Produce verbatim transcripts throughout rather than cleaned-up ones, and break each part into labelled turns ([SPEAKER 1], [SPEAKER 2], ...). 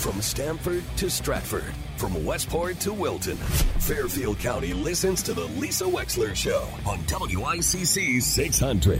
[SPEAKER 1] From Stamford to Stratford, from Westport to Wilton, Fairfield County listens to the Lisa Wexler Show on W I C C six hundred.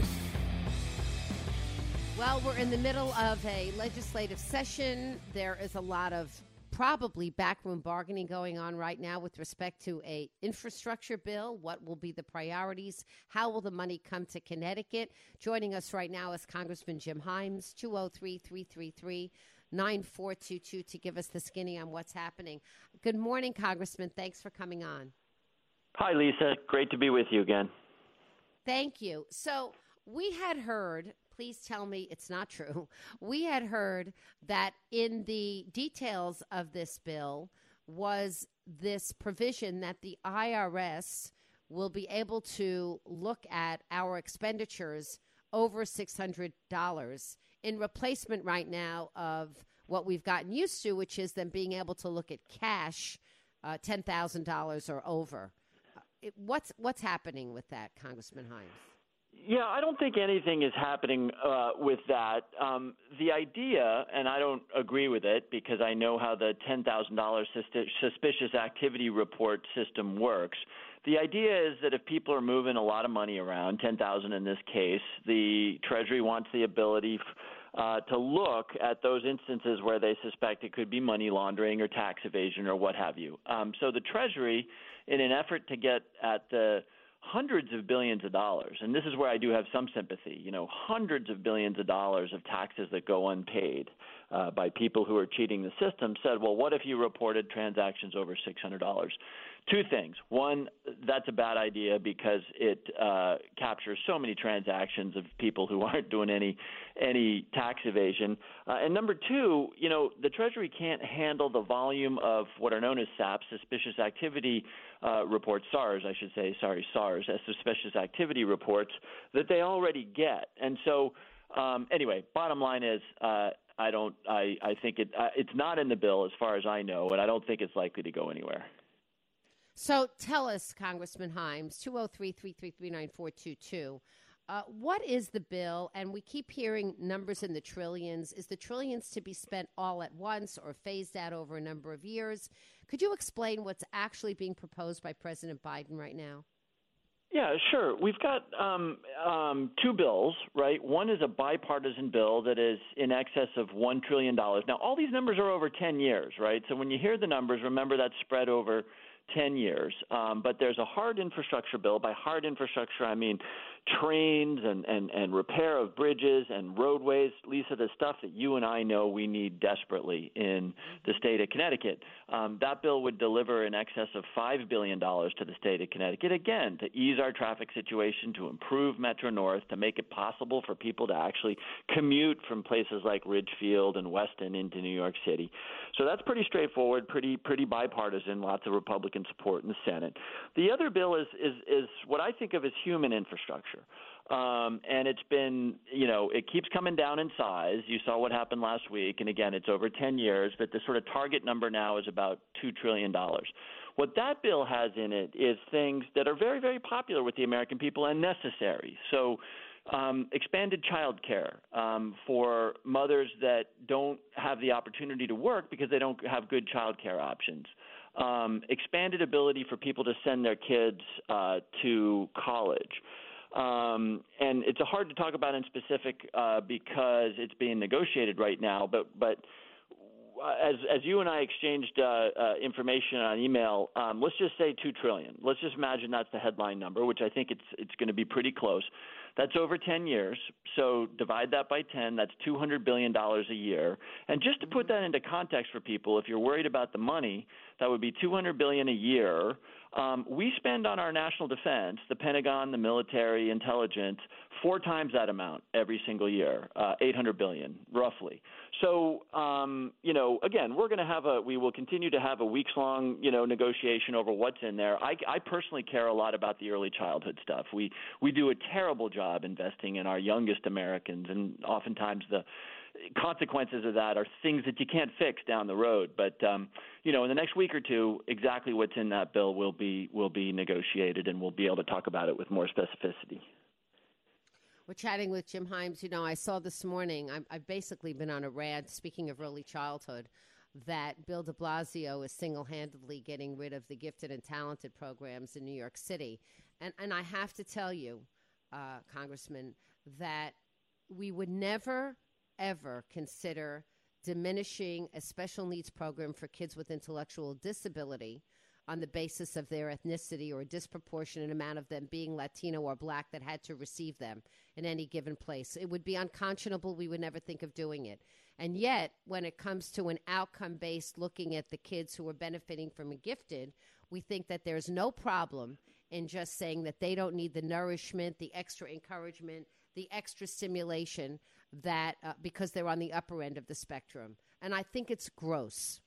[SPEAKER 2] Well, we're in the middle of a legislative session. There is a lot of probably backroom bargaining going on right now with respect to a infrastructure bill. What will be the priorities? How will the money come to Connecticut? Joining us right now is Congressman Jim Himes, two oh three, three three three, nine four two two, to give us the skinny on what's happening. Good morning, Congressman. Thanks for coming on.
[SPEAKER 3] Hi, Lisa. Great to be with you again.
[SPEAKER 2] Thank you. So we had heard, please tell me it's not true, we had heard that in the details of this bill was this provision that the I R S will be able to look at our expenditures over six hundred dollars in replacement right now of what we've gotten used to, which is them being able to look at cash, uh, ten thousand dollars or over. It, what's what's happening with that, Congressman Himes?
[SPEAKER 3] Yeah, I don't think anything is happening uh, with that. Um, the idea, and I don't agree with it because I know how the ten thousand dollars suspicious activity report system works. The idea is that if people are moving a lot of money around, ten thousand dollars in this case, the Treasury wants the ability uh, to look at those instances where they suspect it could be money laundering or tax evasion or what have you. Um, so the Treasury, in an effort to get at the hundreds of billions of dollars, and this is where I do have some sympathy, you know, hundreds of billions of dollars of taxes that go unpaid uh, by people who are cheating the system, said, well, what if you reported transactions over six hundred dollars? Two things. One, that's a bad idea because it uh, captures so many transactions of people who aren't doing any any tax evasion. Uh, and number two, you know, the Treasury can't handle the volume of what are known as S A P, suspicious activity uh, reports, SARS, I should say, sorry, SARS, as suspicious activity reports that they already get. And so, um, anyway, bottom line is, uh, I don't, I, I think it, uh, it's not in the bill as far as I know, and I don't think it's likely to go anywhere.
[SPEAKER 2] So tell us, Congressman Himes, two oh three, three three three, nine four two two, uh, what is the bill? And we keep hearing numbers in the trillions. Is the trillions to be spent all at once or phased out over a number of years? Could you explain what's actually being proposed by President Biden right now?
[SPEAKER 3] Yeah, sure. We've got um, um, two bills, right? One is a bipartisan bill that is in excess of one trillion dollars. Now, all these numbers are over ten years, right? So when you hear the numbers, remember that's spread over ten years. Um, but there's a hard infrastructure bill. By hard infrastructure, I mean trains and, and, and repair of bridges and roadways. Lisa, the stuff that you and I know we need desperately in the state of Connecticut. Um, that bill would deliver in excess of five billion dollars to the state of Connecticut, again, to ease our traffic situation, to improve Metro North, to make it possible for people to actually commute from places like Ridgefield and Weston into New York City. So that's pretty straightforward, pretty pretty bipartisan, lots of Republican support in the Senate. The other bill is is, is what I think of as human infrastructure. Um, and it's been, you know, it keeps coming down in size. You saw what happened last week. And again, it's over ten years, but the sort of target number now is about two trillion dollars. What that bill has in it is things that are very, very popular with the American people and necessary. So um, expanded child care um, for mothers that don't have the opportunity to work because they don't have good child care options. Um, expanded ability for people to send their kids uh, to college. Um, and it's hard to talk about in specific uh, because it's being negotiated right now. But but as as you and I exchanged uh, uh, information on email, um, let's just say two trillion dollars. Let's just imagine that's the headline number, which I think it's it's going to be pretty close. That's over ten years. So divide that by ten. That's two hundred billion dollars a year. And just to put that into context for people, if you're worried about the money, that would be two hundred billion dollars a year. Um, we spend on our national defense, the Pentagon, the military, intelligence, four times that amount every single year, uh, eight hundred billion dollars roughly. So, um, you know, again, we're going to have a, we will continue to have a weeks long, you know, negotiation over what's in there. I, I personally care a lot about the early childhood stuff. We, we do a terrible job investing in our youngest Americans, and oftentimes the consequences of that are things that you can't fix down the road. But, um, you know, in the next week or two, exactly what's in that bill will be, will be negotiated, and we'll be able to talk about it with more specificity.
[SPEAKER 2] We're chatting with Jim Himes. You know, I saw this morning, I'm, I've basically been on a rant, speaking of early childhood, that Bill de Blasio is single-handedly getting rid of the gifted and talented programs in New York City. And, and I have to tell you, uh, Congressman, that we would never, ever consider diminishing a special needs program for kids with intellectual disability on the basis of their ethnicity or a disproportionate amount of them being Latino or Black that had to receive them in any given place. It would be unconscionable. We would never think of doing it. And yet, when it comes to an outcome-based looking at the kids who are benefiting from a gifted, we think that there's no problem in just saying that they don't need the nourishment, the extra encouragement, the extra stimulation that uh, because they're on the upper end of the spectrum. And I think it's gross.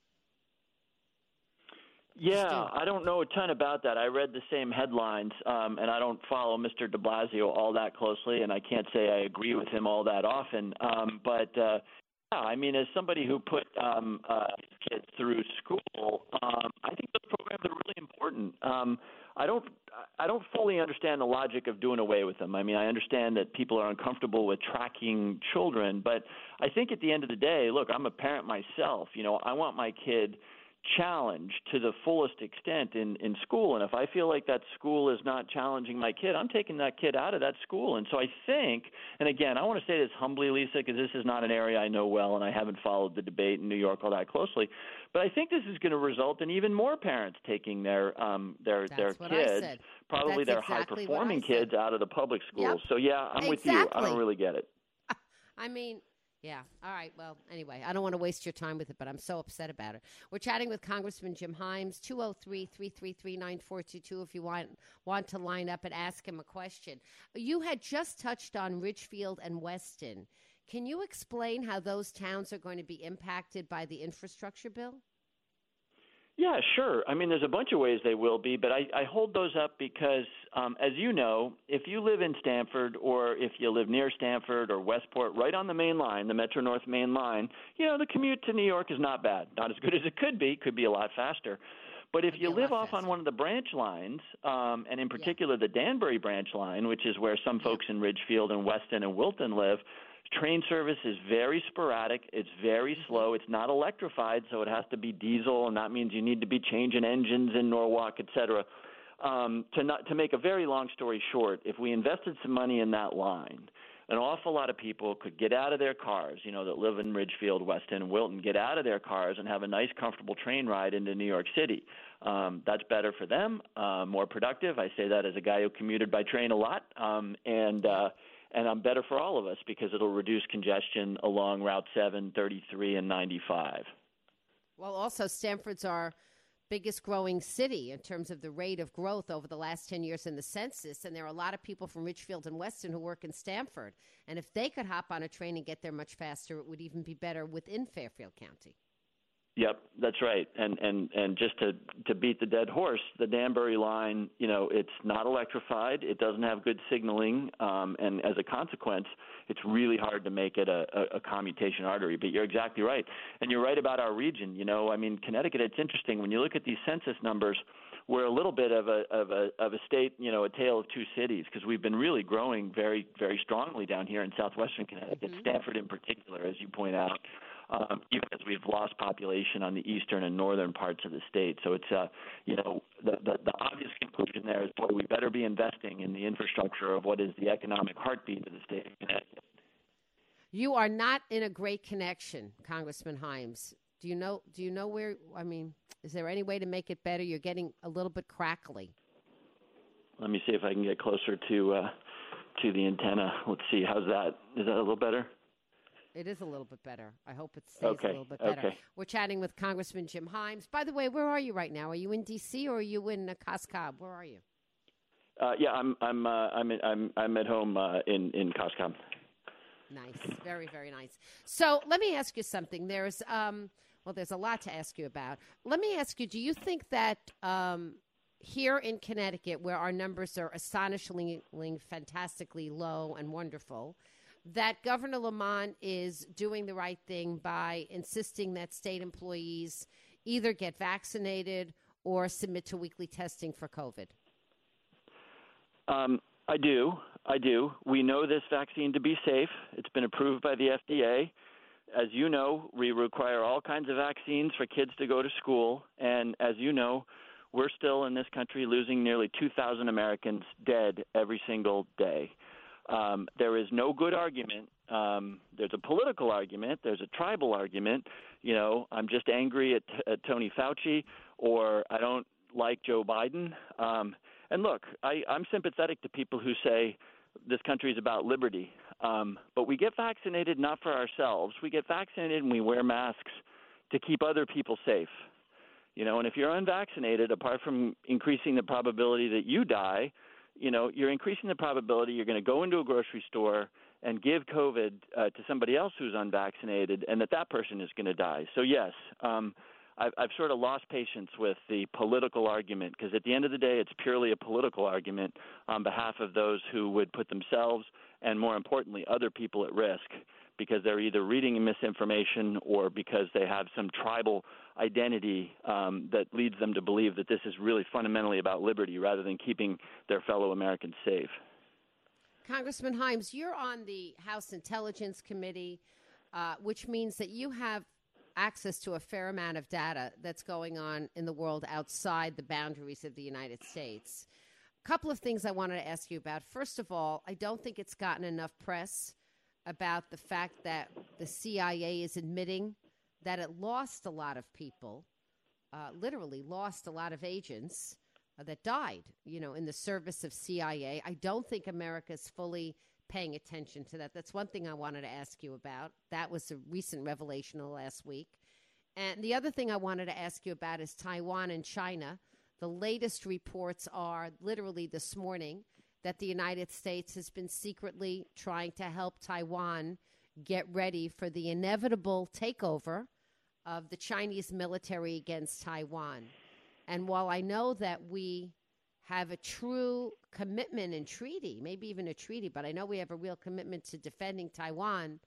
[SPEAKER 3] Yeah, I don't know a ton about that. I read the same headlines, um, and I don't follow Mister de Blasio all that closely, and I can't say I agree with him all that often. Um, but, uh, yeah, I mean, as somebody who put um, uh, kids through school, um, I think those programs are really important. Um, I don't I don't fully understand the logic of doing away with them. I mean, I understand that people are uncomfortable with tracking children, but I think at the end of the day, look, I'm a parent myself. You know, I want my kid challenged to the fullest extent in, in school. And if I feel like that school is not challenging my kid, I'm taking that kid out of that school. And so I think, and again, I want to say this humbly, Lisa, because this is not an area I know well and I haven't followed the debate in New York all that closely. But I think this is going to result in even more parents taking their um, their
[SPEAKER 2] That's
[SPEAKER 3] their kids, probably
[SPEAKER 2] That's
[SPEAKER 3] their
[SPEAKER 2] exactly
[SPEAKER 3] high-performing kids, out of the public schools.
[SPEAKER 2] Yep.
[SPEAKER 3] So, yeah, I'm
[SPEAKER 2] exactly.
[SPEAKER 3] with you. I don't really get it.
[SPEAKER 2] I mean, yeah. All right. Well, anyway, I don't want to waste your time with it, but I'm so upset about it. We're chatting with Congressman Jim Himes, two oh three, three three three, nine four two two if you want want to line up and ask him a question. You had just touched on Ridgefield and Weston. Can you explain how those towns are going to be impacted by the infrastructure bill?
[SPEAKER 3] Yeah, sure. I mean, there's a bunch of ways they will be, but I, I hold those up because, um, as you know, if you live in Stamford or if you live near Stamford or Westport, right on the main line, the Metro-North main line, you know, the commute to New York is not bad. Not as good as it could be. Could be a lot faster. But if you live off on one of the branch lines, um, and in particular yeah. the Danbury branch line, which is where some folks in Ridgefield and Weston and Wilton live, train service is very sporadic. It's very slow. It's not electrified, so it has to be diesel, and that means you need to be changing engines in Norwalk, et cetera. Um, to, not, to make a very long story short, if we invested some money in that line, an awful lot of people could get out of their cars, you know, that live in Ridgefield, Weston, and Wilton, get out of their cars and have a nice, comfortable train ride into New York City. Um, that's better for them, uh, more productive. I say that as a guy who commuted by train a lot, um, and uh, and I'm better for all of us because it'll reduce congestion along Route seven, thirty-three, and ninety-five.
[SPEAKER 2] Well, also, Stamford's our biggest growing city in terms of the rate of growth over the last ten years in the census, and there are a lot of people from Ridgefield and Weston who work in Stamford. And if they could hop on a train and get there much faster, it would even be better within Fairfield County.
[SPEAKER 3] Yep, that's right. And and and just to to beat the dead horse, the Danbury line, you know, it's not electrified. It doesn't have good signaling, um, and as a consequence, it's really hard to make it a, a, a commutation artery. But you're exactly right, and you're right about our region. You know, I mean, Connecticut. It's interesting when you look at these census numbers. We're a little bit of a of a of a state, you know, a tale of two cities, because we've been really growing very very strongly down here in southwestern Connecticut, mm-hmm. Stamford in particular, as you point out. Um, even as we've lost population on the eastern and northern parts of the state. So it's, uh, you know, the, the, the obvious conclusion there is, boy, we better be investing in the infrastructure of what is the economic heartbeat of the state of Connecticut.
[SPEAKER 2] You are not in a great connection, Congressman Himes. Do you know, do you know where, I mean, is there any way to make it better? You're getting a little bit crackly.
[SPEAKER 3] Let me see if I can get closer to, uh, to the antenna. Let's see. How's that? Is that a little better?
[SPEAKER 2] It is a little bit better. I hope it stays
[SPEAKER 3] okay.
[SPEAKER 2] a little bit better.
[SPEAKER 3] Okay.
[SPEAKER 2] We're chatting with Congressman Jim Himes. By the way, where are you right now? Are you in D C or are you in uh, Coscob? Where are you?
[SPEAKER 3] Uh, yeah, I'm I'm uh, I'm in, I'm I'm at home uh, in in Coscob.
[SPEAKER 2] Nice, very very nice. So let me ask you something. There's um well, there's a lot to ask you about. Let me ask you: do you think that um, here in Connecticut, where our numbers are astonishingly, fantastically low and wonderful, that Governor Lamont is doing the right thing by insisting that state employees either get vaccinated or submit to weekly testing for COVID?
[SPEAKER 3] Um, I do. I do. We know this vaccine to be safe. It's been approved by the F D A. as you know, we require all kinds of vaccines for kids to go to school. And as you know, we're still in this country losing nearly two thousand Americans dead every single day. Um, there is no good argument. Um, there's a political argument. There's a tribal argument. You know, I'm just angry at, at Tony Fauci, or I don't like Joe Biden. Um, and look, I, I'm sympathetic to people who say this country is about liberty. Um, but we get vaccinated not for ourselves. We get vaccinated and we wear masks to keep other people safe. You know, and if you're unvaccinated, apart from increasing the probability that you die, you know, you're increasing the probability you're going to go into a grocery store and give COVID uh, to somebody else who's unvaccinated, and that that person is going to die. So, yes, um, I've, I've sort of lost patience with the political argument, because at the end of the day, it's purely a political argument on behalf of those who would put themselves and, more importantly, other people at risk, because they're either reading misinformation or because they have some tribal identity um, that leads them to believe that this is really fundamentally about liberty rather than keeping their fellow Americans safe.
[SPEAKER 2] Congressman Himes, you're on the House Intelligence Committee, uh, which means that you have access to a fair amount of data that's going on in the world outside the boundaries of the United States. A couple of things I wanted to ask you about. First of all, I don't think it's gotten enough press about the fact that the C I A is admitting that it lost a lot of people, uh, literally lost a lot of agents uh, that died, you know, in the service of C I A. I don't think America's fully paying attention to that. That's one thing I wanted to ask you about. That was a recent revelation last week. And the other thing I wanted to ask you about is Taiwan and China. The latest reports are literally this morning that the United States has been secretly trying to help Taiwan get ready for the inevitable takeover of the Chinese military against Taiwan. And while I know that we have a true commitment and treaty, maybe even a treaty, but I know we have a real commitment to defending Taiwan.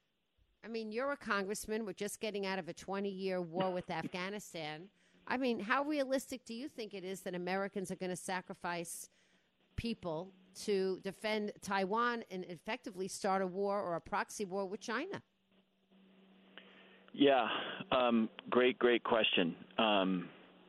[SPEAKER 2] I mean, you're a congressman. We're just getting out of a twenty-year war with Afghanistan. I mean, how realistic do you think it is that Americans are going to sacrifice people to defend Taiwan and effectively start a war or a proxy war with China?
[SPEAKER 3] Yeah, um, great, great question. Um,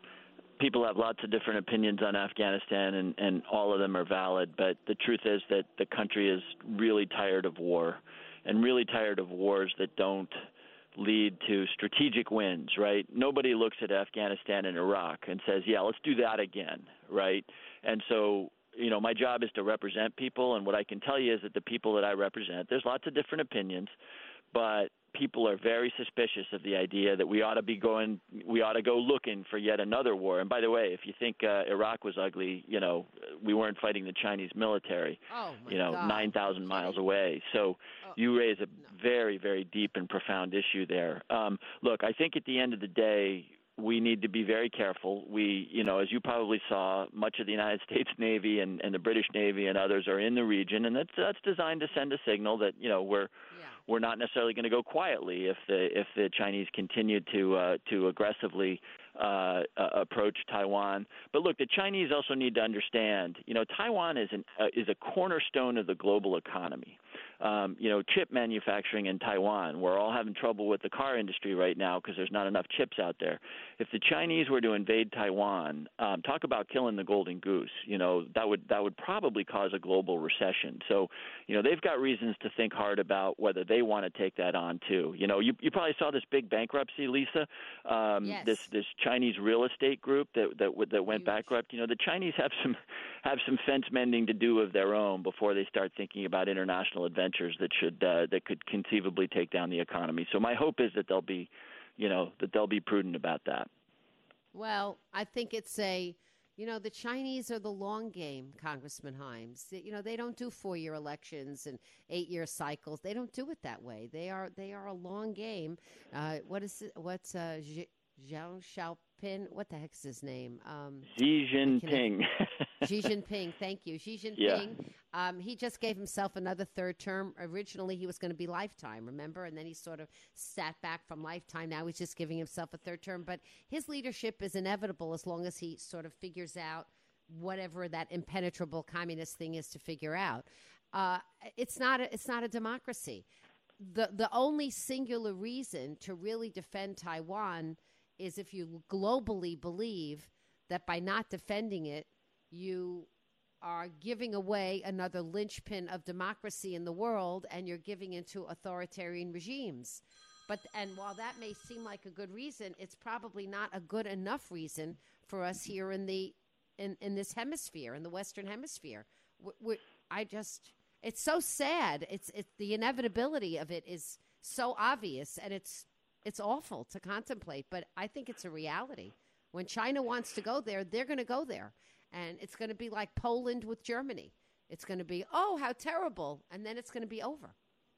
[SPEAKER 3] people have lots of different opinions on Afghanistan, and, and all of them are valid. But the truth is that the country is really tired of war, and really tired of wars that don't lead to strategic wins, right? Nobody looks at Afghanistan and Iraq and says, yeah, let's do that again, right? And so, you know, my job is to represent people, and what I can tell you is that the people that I represent, there's lots of different opinions, but people are very suspicious of the idea that we ought to be going, we ought to go looking for yet another war. And by the way, if you think uh, Iraq was ugly, you know, we weren't fighting the Chinese military,
[SPEAKER 2] oh my
[SPEAKER 3] you know,
[SPEAKER 2] God.
[SPEAKER 3] nine thousand miles away. So oh, you raise a no. very, very deep and profound issue there. Um, look, I think at the end of the day, we need to be very careful. We, you know, as you probably saw, much of the United States Navy and, and the British Navy and others are in the region, and that's that's designed to send a signal that, you know, we're yeah. we're not necessarily going to go quietly if the if the Chinese continue to uh, to aggressively uh, uh, approach Taiwan. But look, the Chinese also need to understand, you know, Taiwan is an uh, is a cornerstone of the global economy. Um, you know, chip manufacturing in Taiwan. We're all having trouble with the car industry right now because there's not enough chips out there. If the Chinese were to invade Taiwan, um, talk about killing the golden goose. You know, that would that would probably cause a global recession. So, you know, they've got reasons to think hard about whether they want to take that on too. You know, you you probably saw this big bankruptcy, Lisa. Um,
[SPEAKER 2] yes.
[SPEAKER 3] This this Chinese real estate group that that that went
[SPEAKER 2] Huge.
[SPEAKER 3] bankrupt. You know, the Chinese have some have some fence mending to do of their own before they start thinking about international adventures that should uh, that could conceivably take down the economy. So my hope is that they'll be, you know, that they'll be prudent about that.
[SPEAKER 2] Well, I think it's a, you know, the Chinese are the long game, Congressman Himes. You know, they don't do four-year elections and eight-year cycles. They don't do it that way. They are they are a long game. Uh, what is it? What's uh, Zhang Xiaoping? What the heck is his name? Um,
[SPEAKER 3] Xi Jinping.
[SPEAKER 2] Xi Jinping, thank you. Xi Jinping,
[SPEAKER 3] yeah.
[SPEAKER 2] um, he just gave himself another third term. Originally, he was going to be lifetime, remember? And then he sort of sat back from lifetime. Now he's just giving himself a third term. But his leadership is inevitable as long as he sort of figures out whatever that impenetrable communist thing is to figure out. Uh, it's not a, it's not a democracy. the the only singular reason to really defend Taiwan is if you globally believe that by not defending it, you are giving away another linchpin of democracy in the world, and you're giving into authoritarian regimes. But and while that may seem like a good reason, it's probably not a good enough reason for us here in the in, in this hemisphere, in the Western Hemisphere. We, we, I just, it's so sad. It's it's the inevitability of it is so obvious, and it's it's awful to contemplate. But I think it's a reality. When China wants to go there, they're going to go there. And it's going to be like Poland with Germany. It's going to be, oh, how terrible. And then it's going to be over.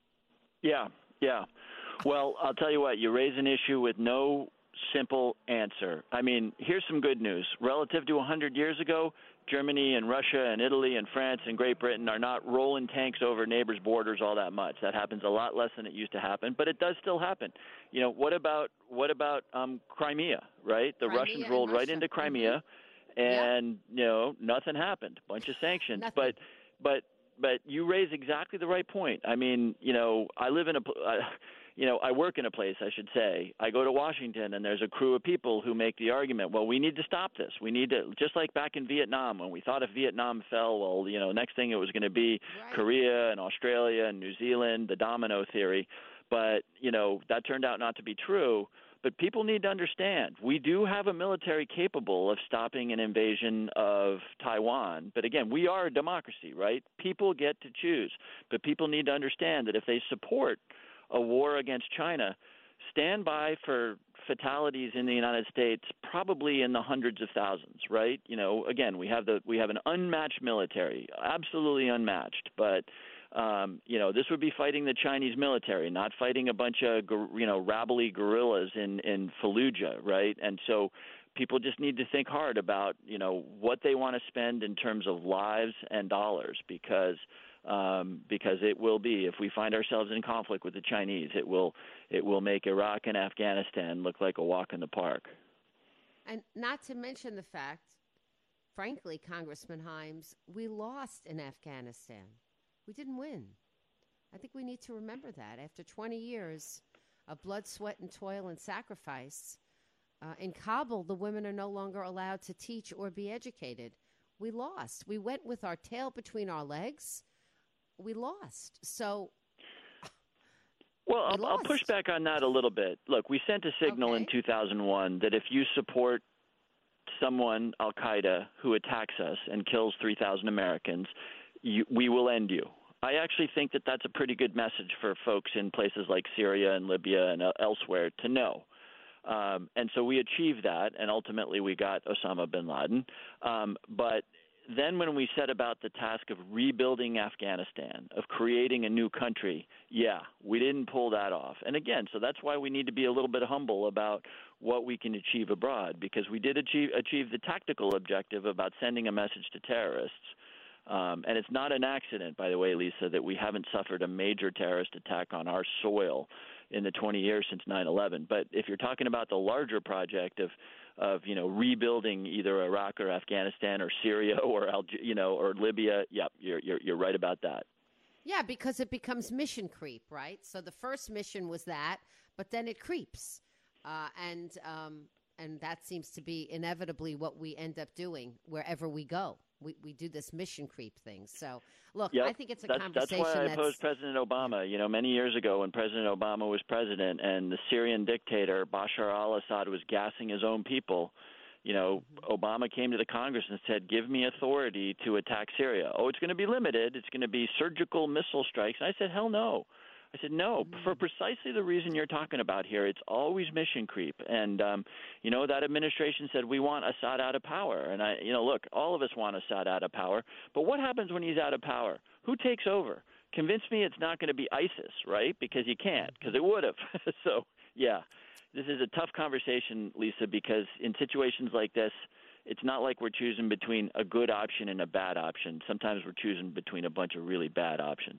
[SPEAKER 3] Yeah, yeah. Well, I'll tell you what, you raise an issue with no simple answer. I mean, here's some good news. Relative to one hundred years ago, Germany and Russia and Italy and France and Great Britain are not rolling tanks over neighbors' borders all that much. That happens a lot less than it used to happen, but it does still happen. You know, what about what about um, Crimea, right? The
[SPEAKER 2] Crimea
[SPEAKER 3] Russians rolled right
[SPEAKER 2] Russia.
[SPEAKER 3] into Crimea.
[SPEAKER 2] Mm-hmm.
[SPEAKER 3] And, yeah. you know, nothing happened, bunch of sanctions.
[SPEAKER 2] Nothing.
[SPEAKER 3] But but but you raise exactly the right point. I mean, you know, I live in a uh, you know, I work in a place, I should say. I go to Washington, and there's a crew of people who make the argument, well, we need to stop this. We need to, just like back in Vietnam, when we thought if Vietnam fell, well, you know, next thing it was going to be
[SPEAKER 2] right.
[SPEAKER 3] Korea and Australia and New Zealand, the domino theory. But, you know, that turned out not to be true. But people need to understand, we do have a military capable of stopping an invasion of Taiwan. But again, we are a democracy, right? People get to choose. But people need to understand that if they support a war against China, stand by for fatalities in the United States, probably in the hundreds of thousands, right? You know, again, we have the we have an unmatched military, absolutely unmatched. But Um, you know, this would be fighting the Chinese military, not fighting a bunch of, you know, rabbly guerrillas in, in Fallujah, right? And so people just need to think hard about, you know, what they want to spend in terms of lives and dollars, because um, because it will be, if we find ourselves in conflict with the Chinese, it will it will make Iraq and Afghanistan look like a walk in the park.
[SPEAKER 2] And not to mention the fact, frankly, Congressman Himes, we lost in Afghanistan. We didn't win. I think we need to remember that. After twenty years of blood, sweat, and toil and sacrifice, uh, in Kabul, the women are no longer allowed to teach or be educated. We lost. We went with our tail between our legs. We lost. So,
[SPEAKER 3] well,
[SPEAKER 2] we
[SPEAKER 3] I'll, I'll push back on that a little bit. Look, we sent a signal
[SPEAKER 2] okay.
[SPEAKER 3] in two thousand one that if you support someone, Al-Qaeda, who attacks us and kills three thousand Americans, You, we will end you. I actually think that that's a pretty good message for folks in places like Syria and Libya and uh, elsewhere to know. Um, and so we achieved that, and ultimately we got Osama bin Laden. Um, but then when we set about the task of rebuilding Afghanistan, of creating a new country, yeah, we didn't pull that off. And again, so that's why we need to be a little bit humble about what we can achieve abroad, because we did achieve, achieve the tactical objective about sending a message to terrorists. Um, and it's not an accident, by the way, Lisa, that we haven't suffered a major terrorist attack on our soil in the twenty years since nine eleven. But if you're talking about the larger project of, of you know, rebuilding either Iraq or Afghanistan or Syria or Alge- you know or Libya, yep, you're, you're you're right about that.
[SPEAKER 2] Yeah, because it becomes mission creep, right? So the first mission was that, but then it creeps, uh, and um, and that seems to be inevitably what we end up doing wherever we go. We we do this mission creep thing. So, look,
[SPEAKER 3] yep.
[SPEAKER 2] I think it's a
[SPEAKER 3] that's,
[SPEAKER 2] conversation.
[SPEAKER 3] That's why I
[SPEAKER 2] that's...
[SPEAKER 3] opposed President Obama, you know, many years ago when President Obama was president and the Syrian dictator Bashar al-Assad was gassing his own people. You know, mm-hmm. Obama came to the Congress and said, give me authority to attack Syria. Oh, it's going to be limited. It's going to be surgical missile strikes. And I said, hell no. I said, no, mm-hmm. for precisely the reason you're talking about here. It's always mission creep. And, um, you know, that administration said, we want Assad out of power. And, I, you know, look, all of us want Assad out of power. But what happens when he's out of power? Who takes over? Convince me it's not going to be ISIS, right? Because you can't, because it would have. So, yeah, this is a tough conversation, Lisa, because in situations like this, it's not like we're choosing between a good option and a bad option. Sometimes we're choosing between a bunch of really bad options.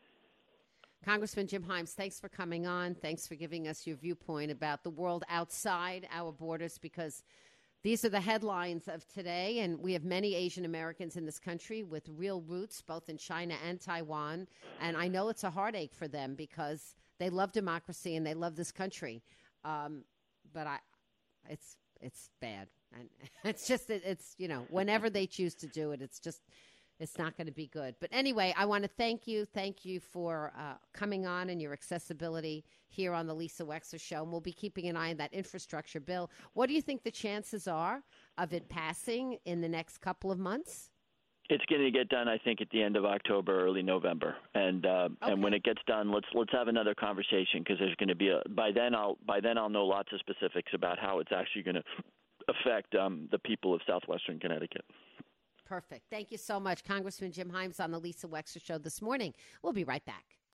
[SPEAKER 2] Congressman Jim Himes, thanks for coming on. Thanks for giving us your viewpoint about the world outside our borders, because these are the headlines of today, and we have many Asian Americans in this country with real roots, both in China and Taiwan, and I know it's a heartache for them because they love democracy and they love this country. Um, but I, it's it's bad, and it's just it's you know whenever they choose to do it, it's just it's not going to be good. But anyway, I want to thank you, thank you for uh, coming on and your accessibility here on the Lisa Wexler Show. And we'll be keeping an eye on that infrastructure bill. What do you think the chances are of it passing in the next couple of months?
[SPEAKER 3] It's going to get done, I think, at the end of October, early November, and uh,
[SPEAKER 2] okay.
[SPEAKER 3] and when it gets done, let's let's have another conversation because there's going to be a by then I'll by then I'll know lots of specifics about how it's actually going to affect um, the people of southwestern Connecticut.
[SPEAKER 2] Perfect. Thank you so much, Congressman Jim Himes on the Lisa Wexler Show this morning. We'll be right back.